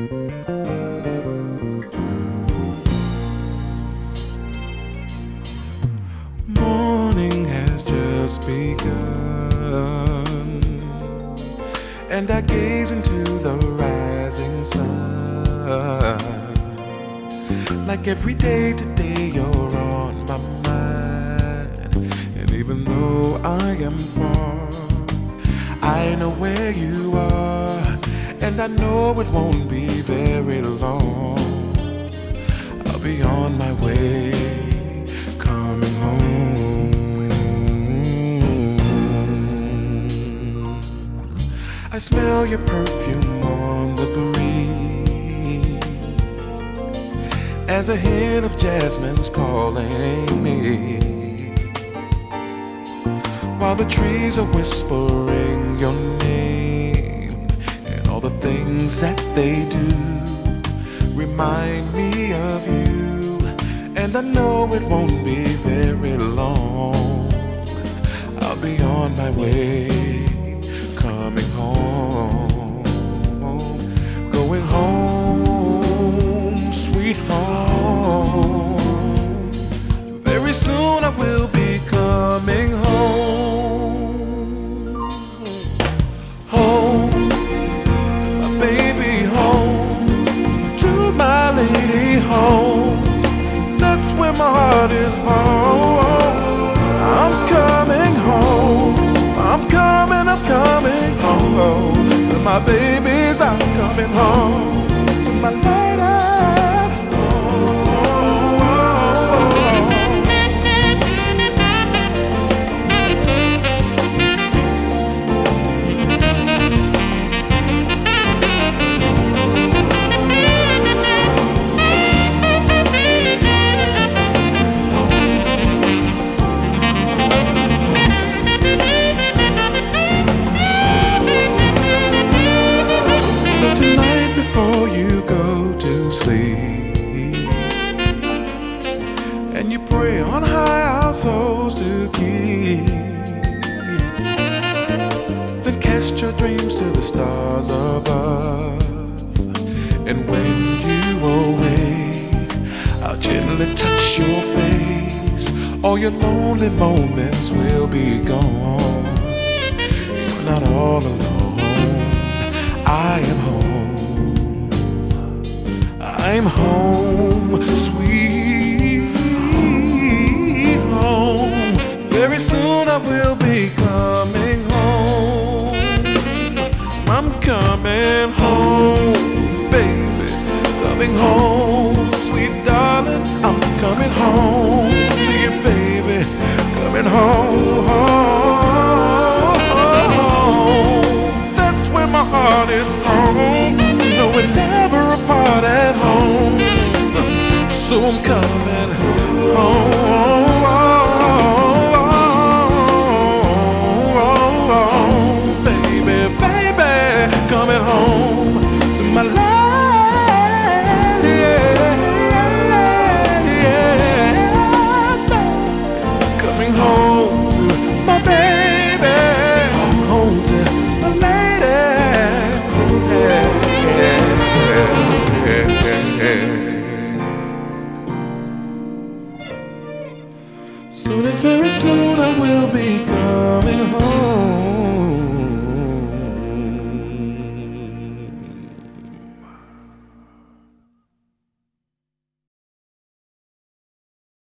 Morning has just begun, and I gaze into the rising sun. Like every day today you're on my mind, and even though I am far, I know where you are, and I know it won't be very long. I'll be on my way, coming home. I smell your perfume on the breeze, as a hint of jasmine's calling me, while the trees are whispering your name, and all the things that they do remind me of you. And I know it won't be very long. I'll be on my way, coming home, going home, sweet home. Very soon I will be coming home, home, my baby, home, to my lady, home. That's where my heart is home. I'm coming home. I'm coming home. To my babies, I'm coming home. To my lady. Tonight before you go to sleep, and you pray on high our souls to keep, then cast your dreams to the stars above. And when you awake, I'll gently touch your face. All your lonely moments will be gone. You're not all alone. I am home. I'm home, sweet home. Very soon I will be coming home. I'm coming home, baby. Coming home, sweet darling. I'm coming home to you, baby. Coming home. That's where my heart is home. No, we're never apart at home. So I'm coming home, baby, baby, coming home to my lady. Yes, baby, coming home to my baby, home to my lady. Soon and very soon I will be gone.